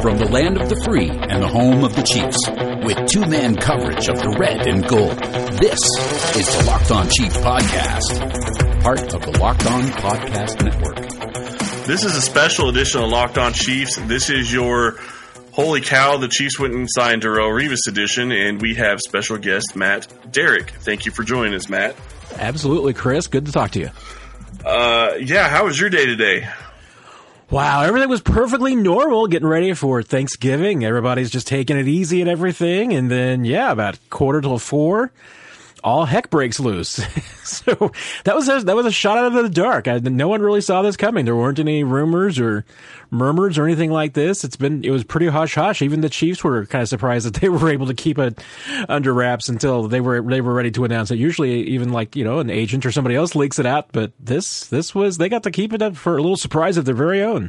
From the land of the free and the home of the Chiefs, with two-man coverage of the red and gold, this is the Locked On Chiefs podcast, part of the Locked On Podcast Network. This is a special edition of Locked On Chiefs. This is your holy cow, the Chiefs went and signed Darrelle Revis edition, and we have special guest Matt Derrick. Thank you for joining us, Matt. Absolutely, Chris. Good to talk to you. How was your day today? Wow, everything was perfectly normal, getting ready for Thanksgiving. Everybody's just taking it easy and everything. And then, about 3:45, all heck breaks loose. So that was a shot out of the dark. No one really saw this coming. There weren't any rumors or murmurs or anything like this. It was pretty hush-hush. Even the Chiefs were kind of surprised that they were able to keep it under wraps until they were ready to announce it. Usually even an agent or somebody else leaks it out, but this was, they got to keep it up for a little surprise of their very own.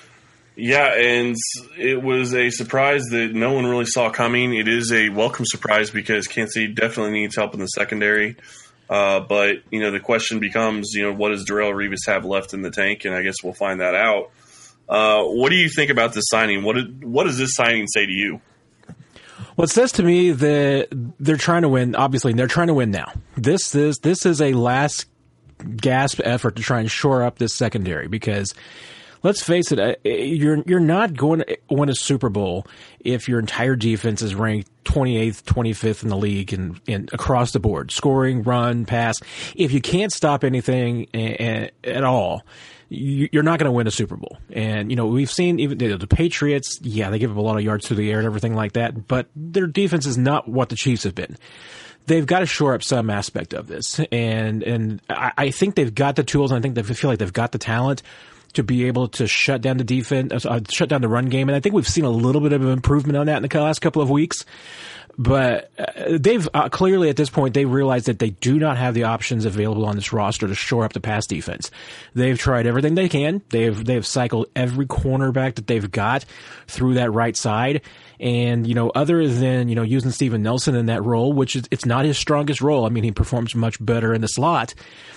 Yeah, and it was a surprise that no one really saw coming. It is a welcome surprise because Kansas City definitely needs help in the secondary. But the question becomes, what does Darrelle Revis have left in the tank? And I guess we'll find that out. What do you think about this signing? What does this signing say to you? Well, it says to me that they're trying to win. Obviously, they're trying to win now. This is a last gasp effort to try and shore up this secondary because, let's face it, you're not going to win a Super Bowl if your entire defense is ranked 28th, 25th in the league and across the board, scoring, run, pass. If you can't stop anything at all, you're not going to win a Super Bowl. And, we've seen even the Patriots, they give up a lot of yards through the air and everything like that, but their defense is not what the Chiefs have been. They've got to shore up some aspect of this. And I think they've got the tools, and I think they feel like they've got the talent to be able to shut down the defense, shut down the run game. And I think we've seen a little bit of improvement on that in the last couple of weeks. But they've clearly at this point, they realized that they do not have the options available on this roster to shore up the pass defense. They've tried everything they can. They've cycled every cornerback that they've got through that right side. And, other than, using Steven Nelson in that role, which it's not his strongest role. I mean, he performs much better in the slot.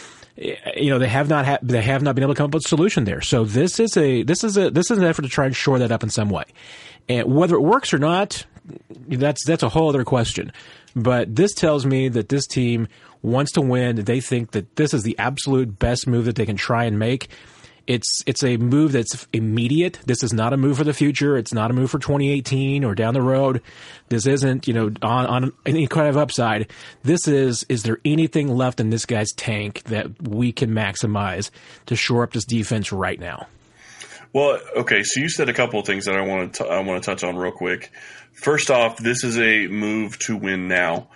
They have not been able to come up with a solution there. So this is an effort to try and shore that up in some way. And whether it works or not, that's a whole other question. But this tells me that this team wants to win. They think that this is the absolute best move that they can try and make. It's a move that's immediate. This is not a move for the future. It's not a move for 2018 or down the road. This isn't, on any kind of upside. This is there anything left in this guy's tank that we can maximize to shore up this defense right now? Well, okay, so you said a couple of things that I want to touch on real quick. First off, this is a move to win now.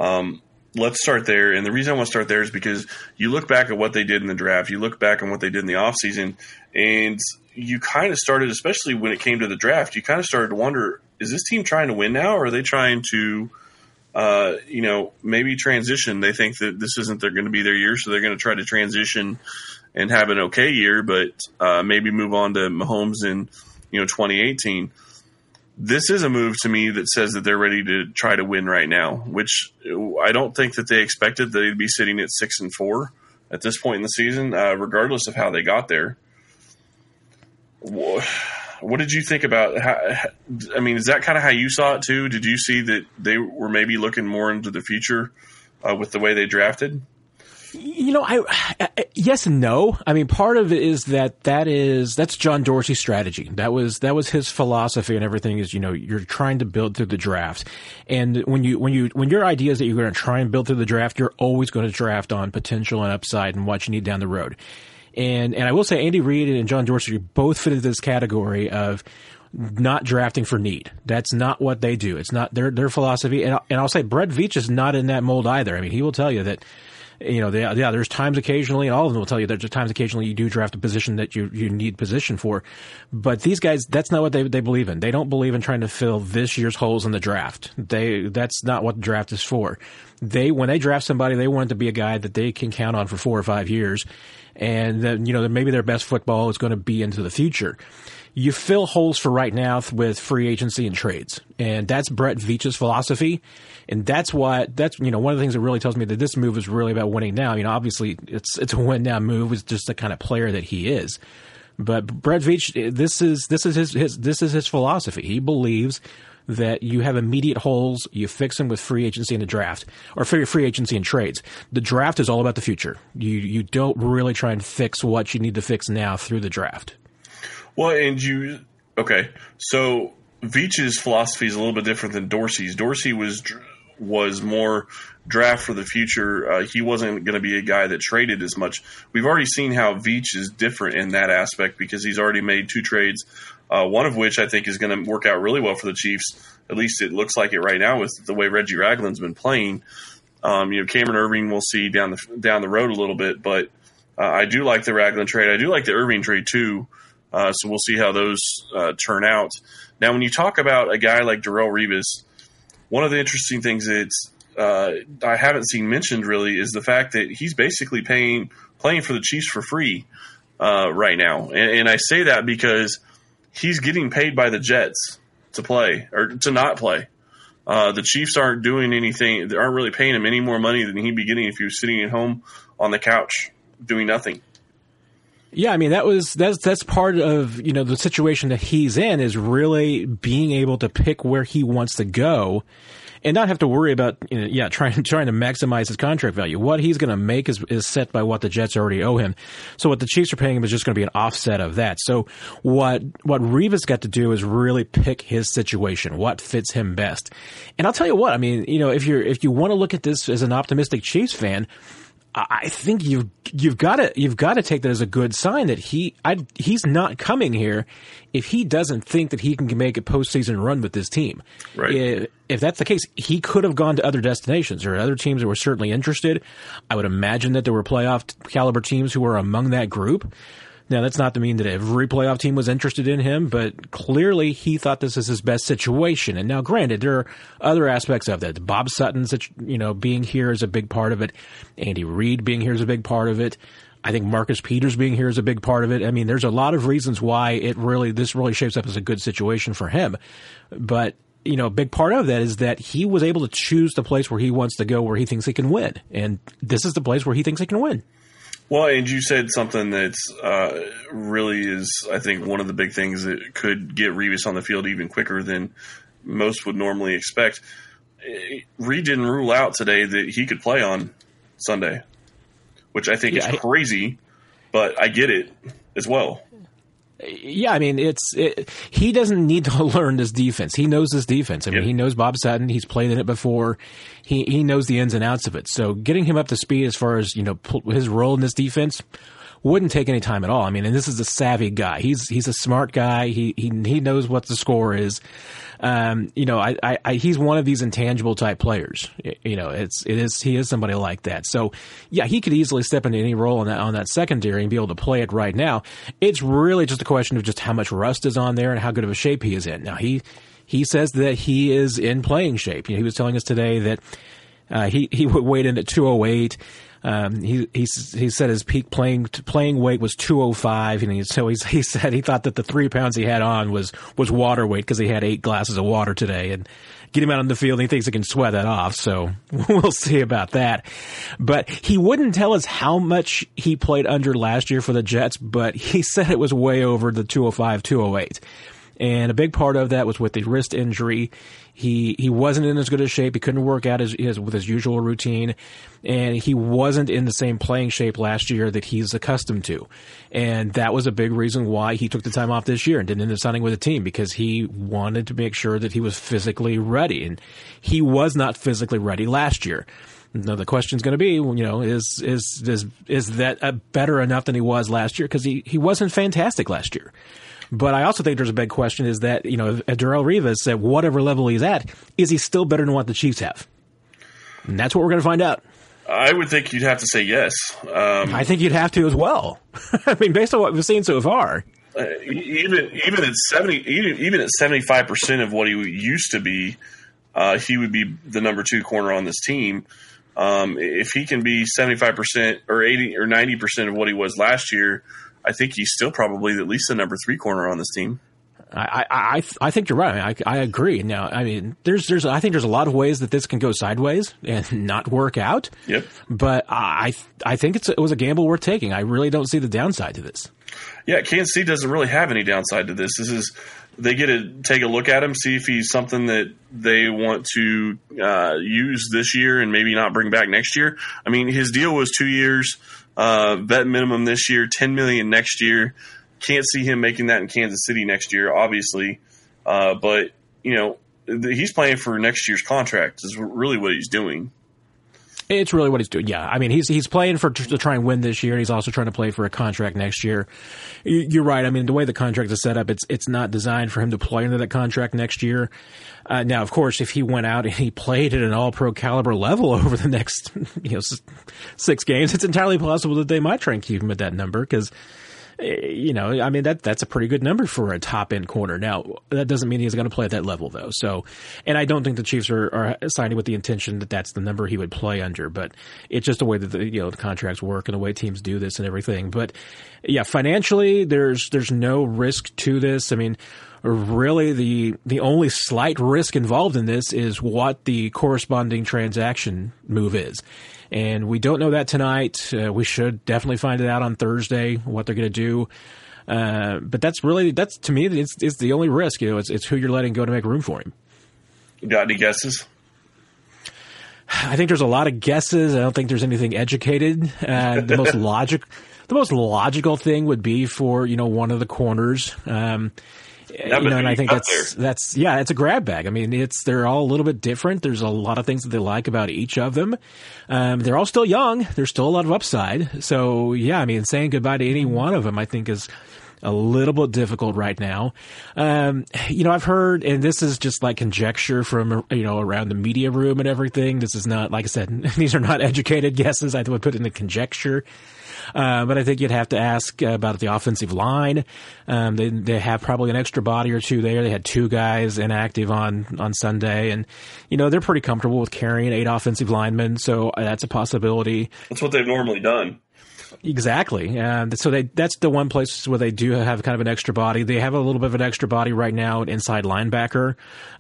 Let's start there. And the reason I want to start there is because you look back at what they did in the draft, you look back on what they did in the offseason, and you kind of started, especially when it came to the draft, you kind of started to wonder, is this team trying to win now, or are they trying to, maybe transition? They think that this isn't going to be their year, so they're going to try to transition and have an okay year, but maybe move on to Mahomes in 2018. This is a move to me that says that they're ready to try to win right now, which I don't think that they expected that they'd be sitting at 6-4 at this point in the season, regardless of how they got there. What did you think about? Is that kind of how you saw it too? Did you see that they were maybe looking more into the future with the way they drafted? Yes and no. I mean, part of it is that's John Dorsey's strategy. That was his philosophy and everything is, you're trying to build through the draft. And when your idea is that you're going to try and build through the draft, you're always going to draft on potential and upside and what you need down the road. And I will say Andy Reid and John Dorsey both fit into this category of not drafting for need. That's not what they do. It's not their philosophy. And I'll say Brett Veach is not in that mold either. I mean, he will tell you that, there's times occasionally, and all of them will tell you there's times occasionally you do draft a position that you need position for. But these guys, that's not what they believe in. They don't believe in trying to fill this year's holes in the draft. That's not what the draft is for. When they draft somebody, they want it to be a guy that they can count on for 4 or 5 years. And then, maybe their best football is going to be into the future. You fill holes for right now with free agency and trades. And that's Brett Veach's philosophy. And that's one of the things that really tells me that this move is really about winning now. Obviously it's a win now move. It's just the kind of player that he is. But Brett Veach, this is his philosophy. He believes that you have immediate holes, you fix them with free agency in the draft, or free agency and trades. The draft is all about the future. You don't really try and fix what you need to fix now through the draft. Well, okay, so Veach's philosophy is a little bit different than Dorsey's. Dorsey was more draft for the future. He wasn't going to be a guy that traded as much. We've already seen how Veach is different in that aspect because he's already made 2 trades, one of which I think is going to work out really well for the Chiefs. At least it looks like it right now with the way Reggie Ragland's been playing. Cameron Irving we'll see down the road a little bit, but I do like the Ragland trade. I do like the Irving trade too. So we'll see how those turn out. Now, when you talk about a guy like Darrelle Revis, one of the interesting things that I haven't seen mentioned really is the fact that he's basically playing for the Chiefs for free right now. And I say that because he's getting paid by the Jets to play or to not play. The Chiefs aren't doing anything. They aren't really paying him any more money than he'd be getting if he was sitting at home on the couch doing nothing. Yeah, I mean that's part of the situation that he's in is really being able to pick where he wants to go, and not have to worry about trying to maximize his contract value. What he's going to make is set by what the Jets already owe him. So what the Chiefs are paying him is just going to be an offset of that. So what Revis got to do is really pick his situation, what fits him best. And I'll tell you what, I mean, if you want to look at this as an optimistic Chiefs fan, I think you've got to take that as a good sign that he's not coming here if he doesn't think that he can make a postseason run with this team. Right. If that's the case, he could have gone to other destinations or other teams that were certainly interested. I would imagine that there were playoff caliber teams who were among that group. Now, that's not to mean that every playoff team was interested in him, but clearly he thought this is his best situation. And now, granted, there are other aspects of that. Bob Sutton, being here is a big part of it. Andy Reid being here is a big part of it. I think Marcus Peters being here is a big part of it. I mean, there's a lot of reasons why this really shapes up as a good situation for him. But, a big part of that is that he was able to choose the place where he wants to go, where he thinks he can win. And this is the place where he thinks he can win. Well, and you said something that's really is, I think, one of the big things that could get Revis on the field even quicker than most would normally expect. Reid didn't rule out today that he could play on Sunday, which I think is crazy, but I get it as well. Yeah, I mean, he doesn't need to learn this defense. He knows this defense. I mean, He knows Bob Sutton. He's played in it before. He knows the ins and outs of it. So getting him up to speed as far as, his role in this defense wouldn't take any time at all. I mean, and this is a savvy guy. He's a smart guy. He knows what the score is. He's one of these intangible type players. He is somebody like that. So yeah, he could easily step into any role on that secondary and be able to play it right now. It's really just a question of just how much rust is on there and how good of a shape he is in. Now he says that he is in playing shape. He was telling us today that he would weigh in at 208. He said his peak playing weight was 205, and he said he thought that the 3 pounds he had on was water weight because he had 8 glasses of water today. And get him out on the field, and he thinks he can sweat that off. So we'll see about that. But he wouldn't tell us how much he played under last year for the Jets, but he said it was way over the 205, 208. And a big part of that was with the wrist injury. He wasn't in as good a shape. He couldn't work out with his usual routine. And he wasn't in the same playing shape last year that he's accustomed to. And that was a big reason why he took the time off this year and didn't end up signing with the team, because he wanted to make sure that he was physically ready. And he was not physically ready last year. Now the question's going to be, is that better enough than he was last year? Because he wasn't fantastic last year. But I also think there's a big question is that, Darrelle Revis, at whatever level he's at, is he still better than what the Chiefs have? And that's what we're going to find out. I would think you'd have to say yes. I think you'd have to as well. I mean, based on what we've seen so far. Even at 75% of what he used to be, he would be the number 2 corner on this team. If he can be 75% or 80 or 90% of what he was last year, I think he's still probably at least the number 3 corner on this team. I think you're right. I agree. Now, I mean, I think there's a lot of ways that this can go sideways and not work out. Yep. But I think it was a gamble worth taking. I really don't see the downside to this. Yeah, Kansas City doesn't really have any downside to this. They get to take a look at him, see if he's something that they want to use this year and maybe not bring back next year. I mean, his deal was 2 years, vet minimum this year, $10 million next year. Can't see him making that in Kansas City next year, obviously. But, he's playing for next year's contract is really what he's doing. It's really what he's doing. Yeah, I mean, he's playing to try and win this year, and he's also trying to play for a contract next year. You're right. I mean, the way the contract is set up, it's not designed for him to play under that contract next year. Now, of course, if he went out and he played at an all-pro caliber level over the next 6 games, it's entirely possible that they might try and keep him at that number because. I mean, that's a pretty good number for a top end corner. Now, that doesn't mean he's going to play at that level, though. So, and I don't think the Chiefs are signing with the intention that that's the number he would play under. But it's just the way that the contracts work and the way teams do this and everything. But yeah, financially, there's no risk to this. I mean, really, the only slight risk involved in this is what the corresponding transaction move is. And we don't know that tonight. We should definitely find it out on Thursday, what they're going to do. But that's to me, it's the only risk. It's who you're letting go to make room for him. Got any guesses? I think there's a lot of guesses. I don't think there's anything educated. The most logical thing would be for, one of the corners. And I think that's it's a grab bag. I mean, they're all a little bit different. There's a lot of things that they like about each of them. They're all still young. There's still a lot of upside. So yeah, I mean, saying goodbye to any one of them, I think is a little bit difficult right now. I've heard, and this is just like conjecture from, around the media room and everything. This is not, like I said, these are not educated guesses. I would put in the conjecture. But I think you'd have to ask about the offensive line. They have probably an extra body or two there. They had 2 guys inactive on Sunday, and they're pretty comfortable with carrying 8 offensive linemen, so that's a possibility. That's what they've normally done. Exactly. So that's the one place where they do have kind of an extra body. They have a little bit of an extra body right now at inside linebacker.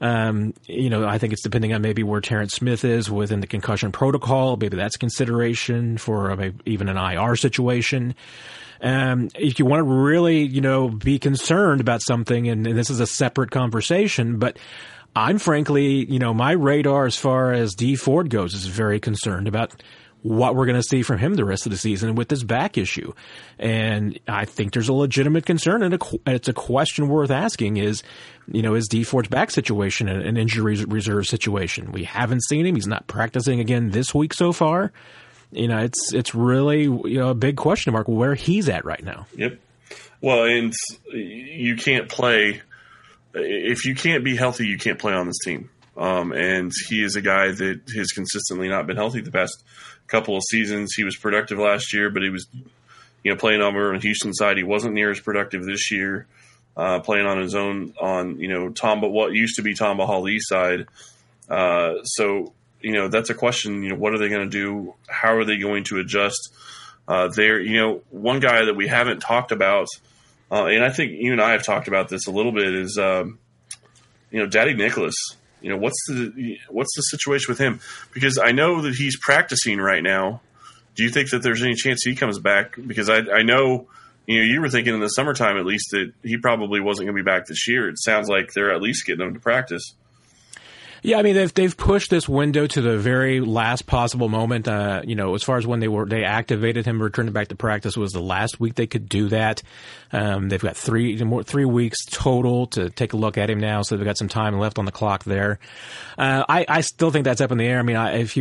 I think it's depending on maybe where Terrence Smith is within the concussion protocol. Maybe that's a consideration for even an IR situation. If you want to really, be concerned about something, and this is a separate conversation, but I'm frankly, my radar as far as Dee Ford goes is very concerned about what we're going to see from him the rest of the season with this back issue. And I think there's a legitimate concern, and it's a question worth asking is Dee Ford's back situation an injury reserve situation? We haven't seen him. He's not practicing again this week so far. It's really, a big question mark where he's at right now. Yep. Well, and you can't play if you can't be healthy, you can't play on this team. And he is a guy that has consistently not been healthy the past couple of seasons. He was productive last year, but he was, playing over on the Houston side. He wasn't near as productive this year, playing on his own on, what used to be Tamba Hali's side. So, that's a question. What are they going to do? How are they going to adjust there? One guy that we haven't talked about, and I think you and I have talked about this a little bit, is, Daddy Nicholas. What's the situation with him? Because I know that he's practicing right now. Do you think that there's any chance he comes back? Because I know, you were thinking in the summertime at least that he probably wasn't going to be back this year. It sounds like they're at least getting him to practice. Yeah, I mean they've pushed this window to the very last possible moment. As far as when they activated him, returning back to practice was the last week they could do that. They've got 3 weeks total to take a look at him now, so they've got some time left on the clock there. I still think that's up in the air. I mean,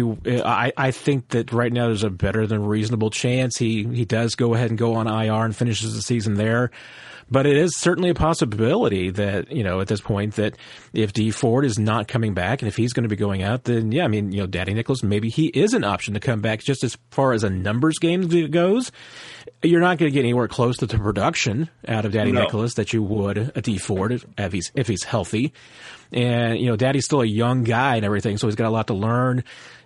I think that right now there's a better than reasonable chance he does go ahead and go on IR and finishes the season there. But it is certainly a possibility that, at this point, that if Dee Ford is not coming back and if he's going to be going out, then, yeah, I mean, Daddy Nicholas, maybe he is an option to come back. Just as far as a numbers game goes, you're not going to get anywhere close to the production out of Daddy Nicholas that you would a Dee Ford if he's healthy. And, Daddy's still a young guy and everything, so he's got a lot to learn.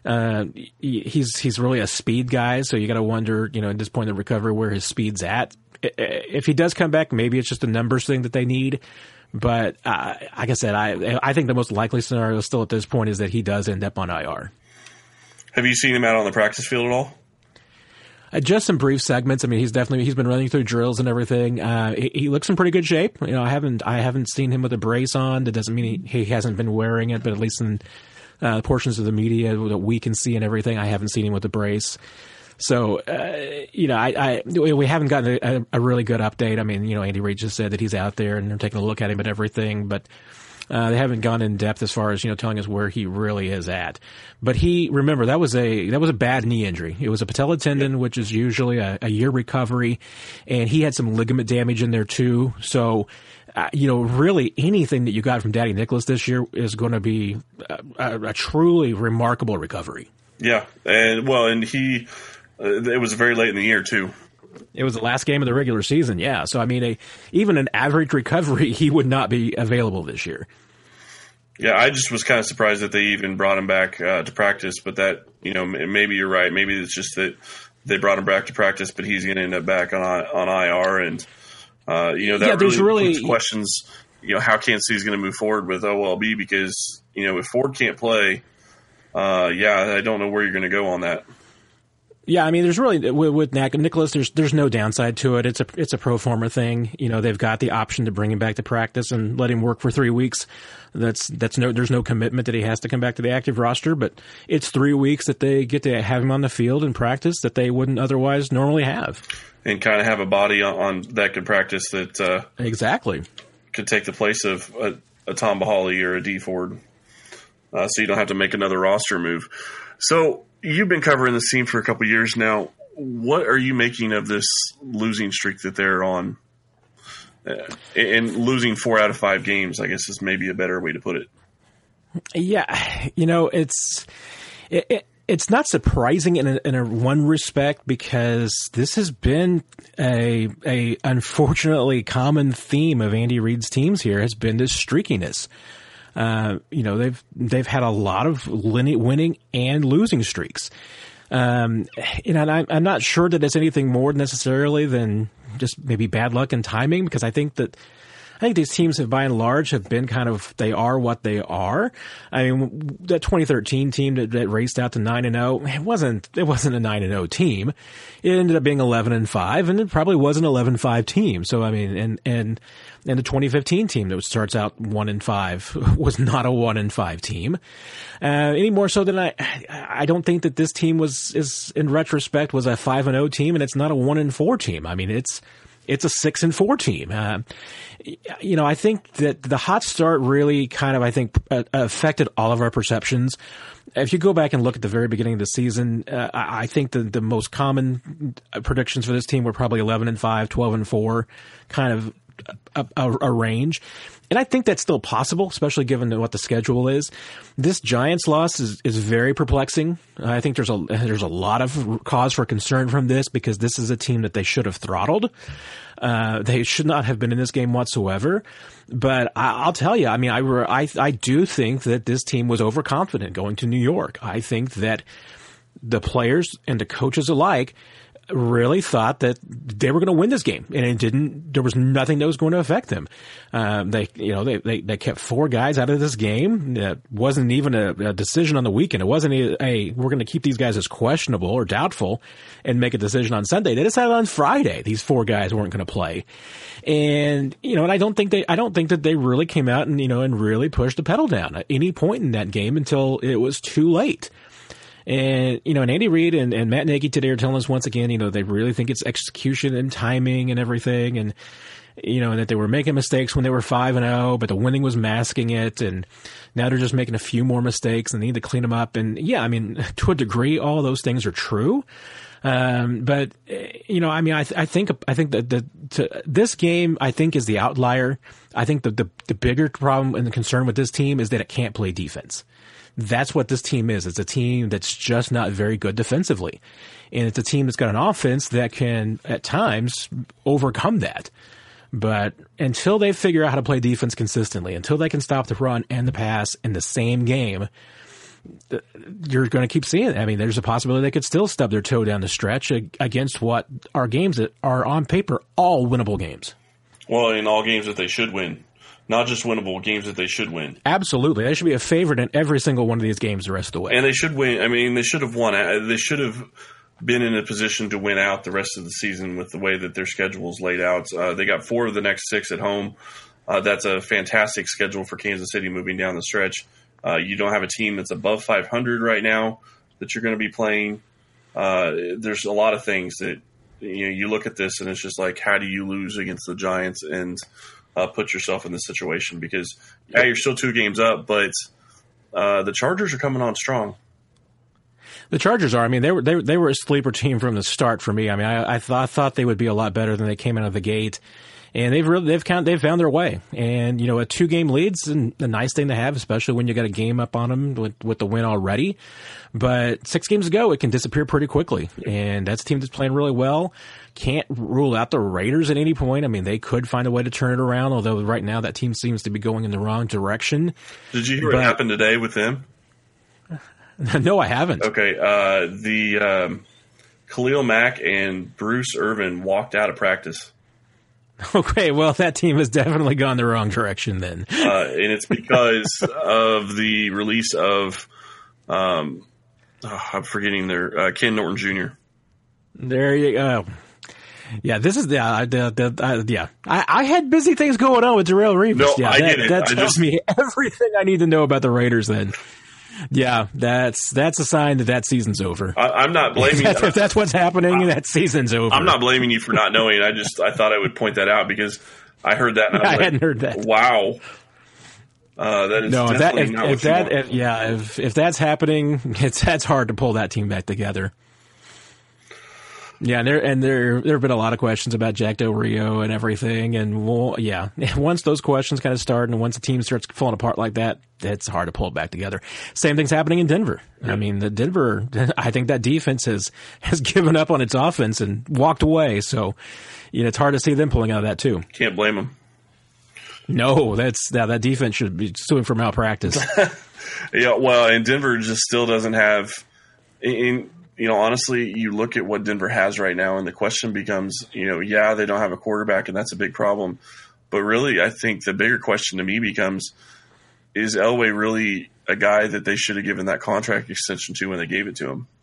He's really a speed guy, so you got to wonder, at this point in the recovery, where his speed's at. If he does come back, maybe it's just a numbers thing that they need. But like I said, I think the most likely scenario still at this point is that he does end up on IR. Have you seen him out on the practice field at all? Just some brief segments. I mean, he's been running through drills and everything. He looks in pretty good shape. You know, I haven't seen him with a brace on. That doesn't mean he hasn't been wearing it, but at least in portions of the media that we can see and everything, I haven't seen him with a brace. So, you know, we haven't gotten a really good update. I mean, you know, Andy Reid just said that he's out there and they're taking a look at him and everything, but they haven't gone in depth as far as, you know, telling us where he really is at. But remember, that was a bad knee injury. It was a patella tendon, which is usually a year recovery, and he had some ligament damage in there too. So, you know, really anything that you got from Daddy Nicholas this year is going to be a truly remarkable recovery. Yeah, and he, it was very late in the year too. It was the last game of the regular season, yeah. So, I mean, even an average recovery, he would not be available this year. Yeah, I just was kind of surprised that they even brought him back to practice. But that, you know, maybe you're right. Maybe it's just that they brought him back to practice, but he's going to end up back on IR. And, you know, that really puts questions, you know, how Kansas City's going to move forward with OLB because, you know, if Ford can't play, I don't know where you're going to go on that. Yeah, I mean, there's really with Nicholas, there's no downside to it. It's a pro forma thing. You know, they've got the option to bring him back to practice and let him work for 3 weeks. There's no commitment that he has to come back to the active roster, but it's 3 weeks that they get to have him on the field and practice that they wouldn't otherwise normally have. And kind of have a body on that could practice that exactly could take the place of a Tom Bahali or a D Ford, so you don't have to make another roster move. So. You've been covering this team for a couple of years now. What are you making of this losing streak that they're on? And losing 4 out of 5 games, I guess, is maybe a better way to put it. Yeah, you know, it's not surprising in a one respect because this has been a unfortunately common theme of Andy Reid's teams here has been this streakiness. You know, they've had a lot of winning and losing streaks. You know, and I'm not sure that it's anything more necessarily than just maybe bad luck and timing because I think these teams have by and large have been they are what they are. I mean, that 2013 team that raced out to 9-0, it wasn't a 9-0 team. It ended up being 11-5, and it probably was an 11-5 team. So I mean, and the 2015 team that starts out 1-5 was not a 1-5 team. Any more so than I don't think that this team is in retrospect was a 5-0 team, and it's not a 1-4 team. I mean, it's a 6-4 team. You know, I think that the hot start really affected all of our perceptions. If you go back and look at the very beginning of the season, I think the most common predictions for this team were probably 11-5, 12-4, kind of a range. And I think that's still possible, especially given what the schedule is. This Giants loss is very perplexing. I think there's a lot of cause for concern from this because this is a team that they should have throttled. They should not have been in this game whatsoever. But I'll tell you, I mean, I do think that this team was overconfident going to New York. I think that the players and the coaches alike really thought that they were going to win this game, and it didn't. There was nothing that was going to affect them. They kept 4 guys out of this game. It wasn't even a decision on the weekend. It wasn't we're going to keep these guys as questionable or doubtful and make a decision on Sunday. They decided on Friday these 4 guys weren't going to play, and and I don't think that they really came out and really pushed the pedal down at any point in that game until it was too late. And, and Andy Reid and Matt Nagy today are telling us once again, they really think it's execution and timing and everything. And, and that they were making mistakes when they were 5-0, but the winning was masking it. And now they're just making a few more mistakes and they need to clean them up. And yeah, I mean, to a degree, all those things are true. But, I think that this game, I think, is the outlier. I think the bigger problem and the concern with this team is that it can't play defense. That's what this team is. It's a team that's just not very good defensively. And it's a team that's got an offense that can, at times, overcome that. But until they figure out how to play defense consistently, until they can stop the run and the pass in the same game, you're going to keep seeing it. I mean, there's a possibility they could still stub their toe down the stretch against what are games that are, on paper, all winnable games. Well, in all games that they should win. Not just winnable games that they should win. Absolutely. They should be a favorite in every single one of these games the rest of the way. And they should win. I mean, they should have won. They should have been in a position to win out the rest of the season with the way that their schedule is laid out. They got 4 of the next 6 at home. That's a fantastic schedule for Kansas City moving down the stretch. You don't have a team that's above 500 right now that you're going to be playing. There's a lot of things that you look at this and it's just like, how do you lose against the Giants and put yourself in this situation? Because you're still 2 games up, but the Chargers are coming on strong. The Chargers are. I mean, they were a sleeper team from the start for me. I mean, I thought they would be a lot better than they came out of the gate. And they've found their way. And, a 2-game lead's a nice thing to have, especially when you got a game up on them with the win already. But 6 games ago, it can disappear pretty quickly. And that's a team that's playing really well. Can't rule out the Raiders at any point. I mean, they could find a way to turn it around, although right now that team seems to be going in the wrong direction. Did you hear what happened today with them? No, I haven't. Okay. The Khalil Mack and Bruce Irvin walked out of practice. Okay, well, that team has definitely gone the wrong direction then. And it's because of the release of, I'm forgetting their Ken Norton Jr. There you go. Yeah, this is I had busy things going on with Darrelle Revis. No, yeah, I get it. That tells me everything I need to know about the Raiders then. Yeah, that's a sign that season's over. I'm not blaming you. If that's what's happening, that season's over. I'm not blaming you for not knowing. I thought I would point that out because I heard that. And I hadn't heard that. Wow. That is definitely not what you want. If that's happening, that's hard to pull that team back together. Yeah, and there have been a lot of questions about Jack Del Rio and everything, and once those questions kind of start, and once the team starts falling apart like that, it's hard to pull it back together. Same thing's happening in Denver. Yeah. I mean, Denver, I think that defense has given up on its offense and walked away. So, it's hard to see them pulling out of that too. Can't blame them. No, that defense should be suing for malpractice. Yeah, well, and Denver just still doesn't have. Honestly, you look at what Denver has right now, and the question becomes, they don't have a quarterback, and that's a big problem. But really, I think the bigger question to me becomes, is Elway really a guy that they should have given that contract extension to when they gave it to him?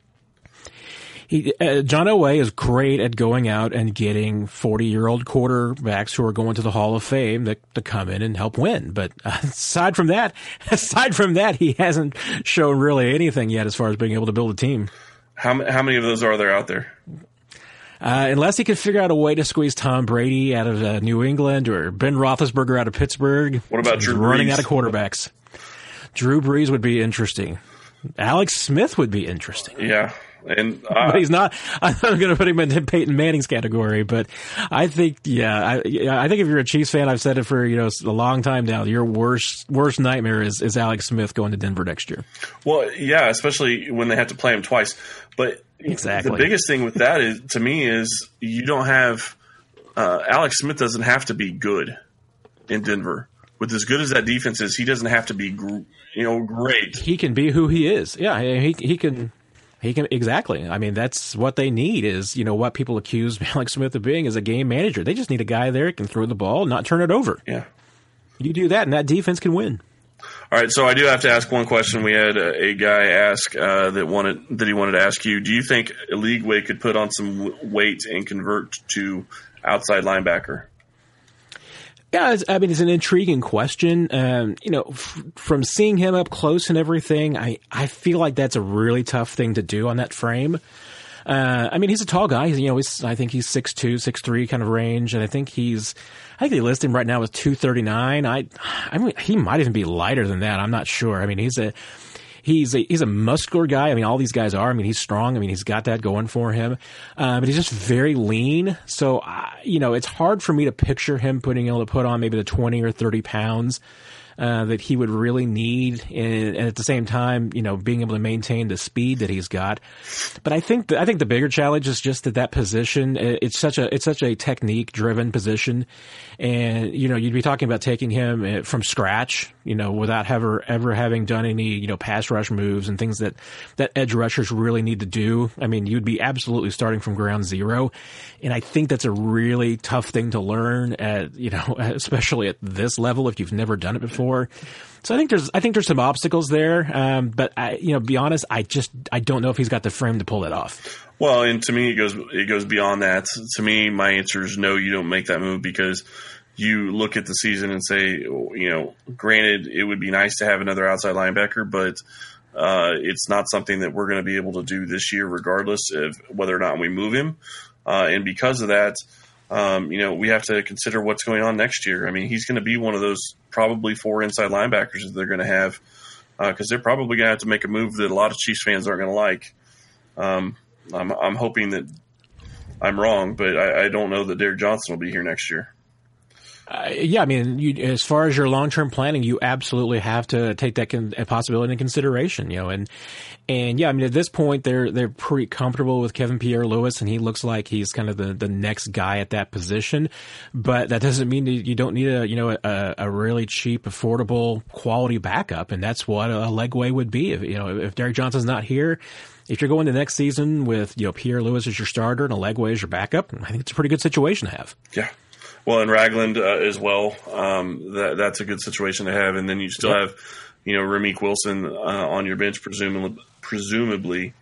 John Elway is great at going out and getting 40-year-old quarterbacks who are going to the Hall of Fame to come in and help win. But aside from that, he hasn't shown really anything yet as far as being able to build a team. How many of those are there out there? Unless he can figure out a way to squeeze Tom Brady out of New England or Ben Roethlisberger out of Pittsburgh. What about Drew Brees? Running out of quarterbacks. Drew Brees would be interesting. Alex Smith would be interesting. Yeah. And but he's not. I'm not going to put him in Peyton Manning's category, but I think, I think if you're a Chiefs fan, I've said it for a long time now. Your worst nightmare is Alex Smith going to Denver next year. Well, yeah, especially when they have to play him twice. But exactly, the biggest thing with that is, to me, is you don't have Alex Smith doesn't have to be good in Denver. With as good as that defense is, he doesn't have to be great. He can be who he is. Yeah, he can. He can, exactly. I mean, that's what they need is, what people accuse Alex Smith of being is a game manager. They just need a guy there who can throw the ball and not turn it over. Yeah. You do that, and that defense can win. All right, so I do have to ask one question. We had a guy ask that he wanted to ask you. Do you think Eligwe could put on some weight and convert to outside linebacker? Yeah, it's an intriguing question. From seeing him up close and everything, I feel like that's a really tough thing to do on that frame. He's a tall guy. I think he's 6'2", 6'3" kind of range, and I think they list him right now as 239. I mean, he might even be lighter than that. I'm not sure. I mean, he's a muscular guy. I mean, all these guys are. I mean, he's strong. I mean, he's got that going for him. But he's just very lean. So, it's hard for me to picture him being able to put on maybe the 20 or 30 pounds that he would really need, and at the same time, being able to maintain the speed that he's got. But I think the bigger challenge is just that position. It's such a technique driven position, and you'd be talking about taking him from scratch, without ever having done any pass rush moves and things that edge rushers really need to do. I mean, you'd be absolutely starting from ground zero, and I think that's a really tough thing to learn at especially at this level if you've never done it before. for. So I think there's some obstacles there. But be honest, I don't know if he's got the frame to pull it off. Well, and to me, it goes beyond that. To me, my answer is no. You don't make that move because you look at the season and say, granted, it would be nice to have another outside linebacker, but it's not something that we're going to be able to do this year, regardless of whether or not we move him. And because of that, we have to consider what's going on next year. I mean, he's going to be one of those probably 4 inside linebackers that they're going to have because they're probably going to have to make a move that a lot of Chiefs fans aren't going to like. I'm hoping that I'm wrong, but I don't know that Derek Johnson will be here next year. As far as your long-term planning, you absolutely have to take that possibility into consideration, at this point, they're pretty comfortable with Kevin Pierre-Louis, and he looks like he's kind of the next guy at that position. But that doesn't mean that you don't need a really cheap, affordable, quality backup, and that's what a Legway would be. If Derek Johnson's not here, if you're going to next season with Pierre-Louis as your starter and a Legway as your backup, I think it's a pretty good situation to have. Yeah. Well, and Ragland as well. That's a good situation to have. And then you still have, Ramik Wilson on your bench, presumably.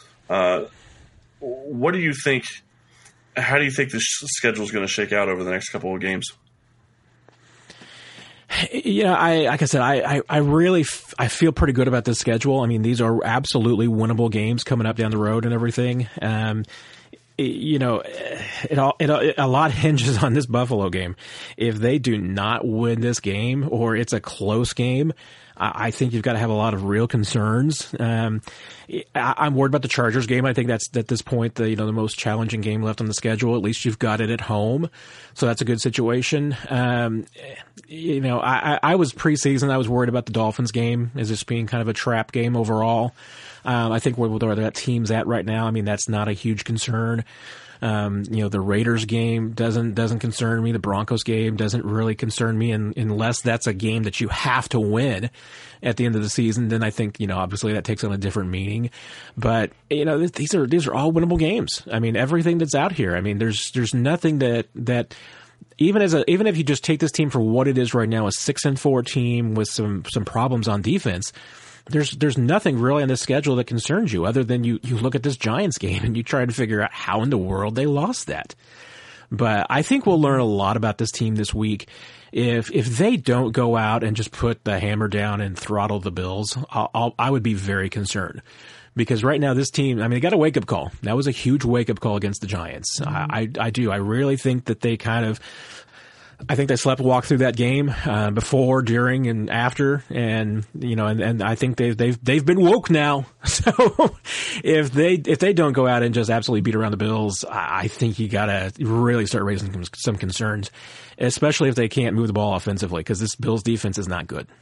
What do you think? How do you think this schedule is going to shake out over the next couple of games? Like I said, I really feel pretty good about this schedule. I mean, these are absolutely winnable games coming up down the road and everything. A lot hinges on this Buffalo game. If they do not win this game or it's a close game, I think you've got to have a lot of real concerns. I'm worried about the Chargers game. I think that's at this point the most challenging game left on the schedule. At least you've got it at home, so that's a good situation. I was preseason. I was worried about the Dolphins game as this being kind of a trap game overall. I think where that team's at right now, I mean, that's not a huge concern. The Raiders game doesn't concern me. The Broncos game doesn't really concern me, unless that's a game that you have to win at the end of the season. Then I think, obviously that takes on a different meaning. But these are all winnable games. I mean, everything that's out here. I mean, there's nothing that even if you just take this team for what it is right now, a 6-4 team with some problems on defense. There's nothing really on this schedule that concerns you other than you look at this Giants game and you try to figure out how in the world they lost that. But I think we'll learn a lot about this team this week. If they don't go out and just put the hammer down and throttle the Bills, I would be very concerned. Because right now this team, I mean, they got a wake-up call. That was a huge wake-up call against the Giants. Mm-hmm. I do. I really think that they I think they slept walk through that game before, during, and after, and I think they've been woke now. So if they don't go out and just absolutely beat around the Bills, I think you gotta really start raising some concerns, especially if they can't move the ball offensively, because this Bills defense is not good.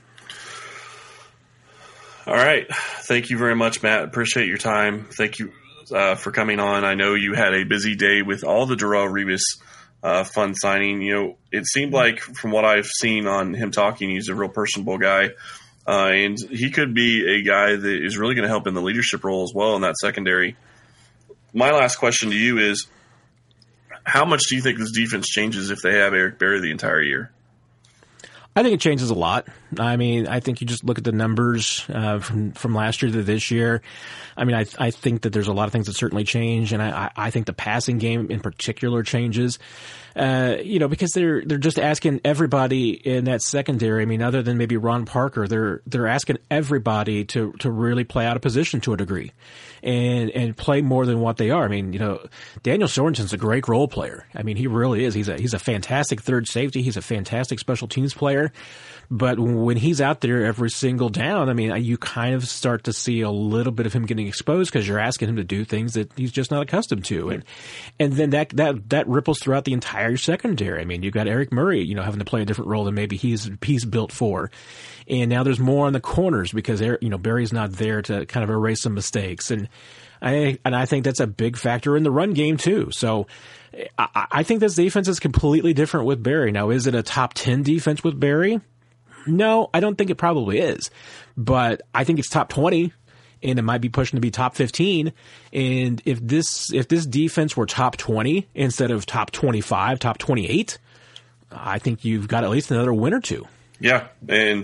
All right, thank you very much, Matt. Appreciate your time. Thank you for coming on. I know you had a busy day with all the Darrelle Revis. Fun signing. It seemed like from what I've seen on him talking, he's a real personable guy. And he could be a guy that is really going to help in the leadership role as well in that secondary. My last question to you is, how much do you think this defense changes if they have Eric Berry the entire year? I think it changes a lot. I mean, I think you just look at the numbers from last year to this year. I mean, I think that there's a lot of things that certainly change, and I think the passing game in particular changes. Because they're just asking everybody in that secondary. I mean, other than maybe Ron Parker, they're asking everybody to really play out of position to a degree, and play more than what they are. I mean, Daniel Sorensen's a great role player. I mean, he really is. He's a fantastic third safety. He's a fantastic special teams player. But when he's out there every single down, I mean, you kind of start to see a little bit of him getting exposed because you're asking him to do things that he's just not accustomed to. And then that ripples throughout the entire secondary. I mean, you've got Eric Murray, having to play a different role than maybe he's built for. And now there's more on the corners because Berry's not there to kind of erase some mistakes. And I think that's a big factor in the run game too. So I think this defense is completely different with Berry. Now, is it a top 10 defense with Berry? No, I don't think it probably is, but I think it's top 20, and it might be pushing to be top 15. And if this defense were top 20 instead of top 25, top 28, I think you've got at least another win or two. Yeah, and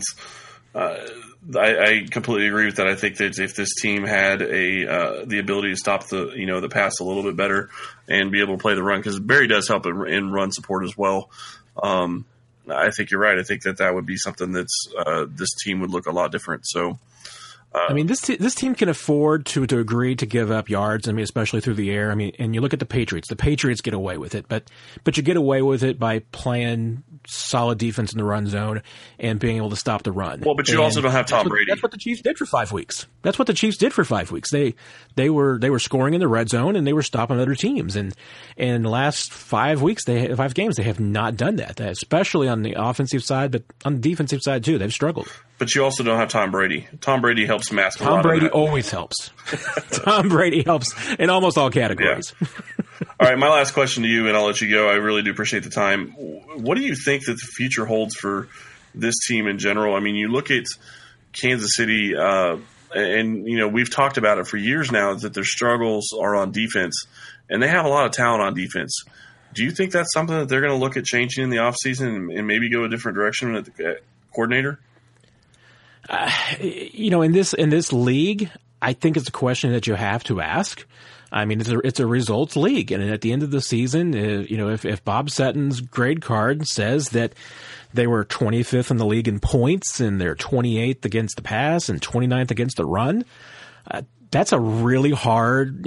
I completely agree with that. I think that if this team had the ability to stop the pass a little bit better and be able to play the run, because Barry does help in run support as well. I think you're right. I think that would be something that's this team would look a lot different. So. I mean, this team can afford to agree to give up yards. I mean, especially through the air. I mean, and you look at the Patriots. The Patriots get away with it, but you get away with it by playing solid defense in the run zone and being able to stop the run. Well, but you also don't have Tom Brady. That's what the Chiefs did for 5 weeks. They were scoring in the red zone and they were stopping other teams. And in the last 5 weeks, 5 games, they have not done that. Especially on the offensive side, but on the defensive side too, they've struggled. But you also don't have Tom Brady. Tom Brady helps mask a lot of that. Tom Brady always helps. Tom Brady helps in almost all categories. Yeah. All right, my last question to you, and I'll let you go. I really do appreciate the time. What do you think that the future holds for this team in general? I mean, you look at Kansas City, and we've talked about it for years now, that their struggles are on defense, and they have a lot of talent on defense. Do you think that's something that they're going to look at changing in the offseason and maybe go a different direction at the coordinator? In this league, I think it's a question that you have to ask. I mean, it's a results league, and at the end of the season, if Bob Sutton's grade card says that they were 25th in the league in points and they're 28th against the pass and 29th against the run, that's a really hard,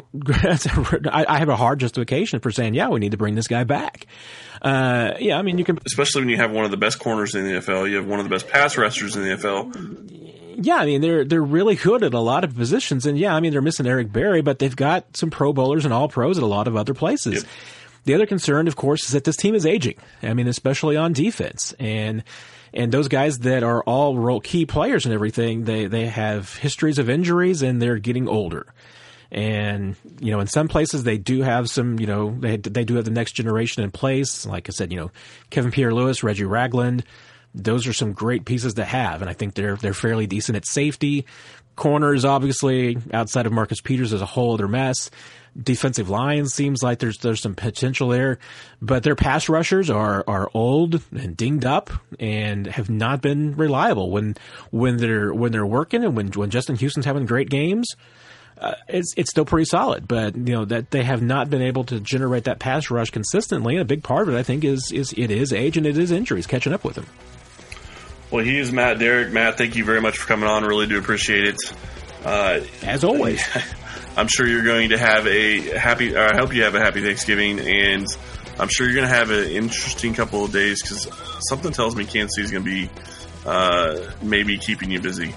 I have a hard justification for saying, yeah, we need to bring this guy back. I mean, you can, especially when you have one of the best corners in the NFL, you have one of the best pass rushers in the NFL. Yeah, I mean, they're really good at a lot of positions, and yeah, I mean, they're missing Eric Berry, but they've got some Pro Bowlers and All Pros at a lot of other places. Yep. The other concern, of course, is that this team is aging. I mean, especially on defense, and those guys that are all key players and everything, they have histories of injuries and they're getting older. And, in some places they do have some, they do have the next generation in place. Like I said, Kevin Pierre-Louis, Reggie Ragland, those are some great pieces to have. And I think they're fairly decent at safety. Corners, obviously, outside of Marcus Peters, is a whole other mess. Defensive line seems like there's some potential there, but their pass rushers are old and dinged up and have not been reliable when they're working, and when Justin Houston's having great games. It's still pretty solid, but that they have not been able to generate that pass rush consistently. And a big part of it, I think, is age and it is injuries catching up with him. Well, he is Matt Derrick. Matt, thank you very much for coming on. Really do appreciate it. As always. I'm sure you're going to have I hope you have a happy Thanksgiving, and I'm sure you're going to have an interesting couple of days, because something tells me Kansas City is going to be maybe keeping you busy.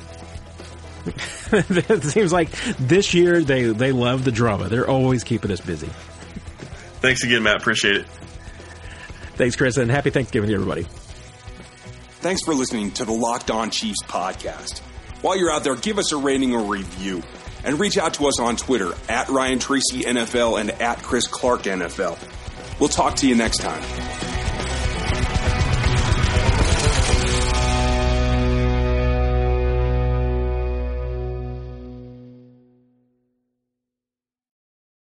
It seems like this year they love the drama. They're always keeping us busy. Thanks again, Matt. Appreciate it. Thanks, Chris, and happy Thanksgiving to everybody. Thanks for listening to the Locked On Chiefs podcast. While you're out there, give us a rating or review. And reach out to us on Twitter @Ryan Tracy NFL and @Chris Clark NFL. We'll talk to you next time.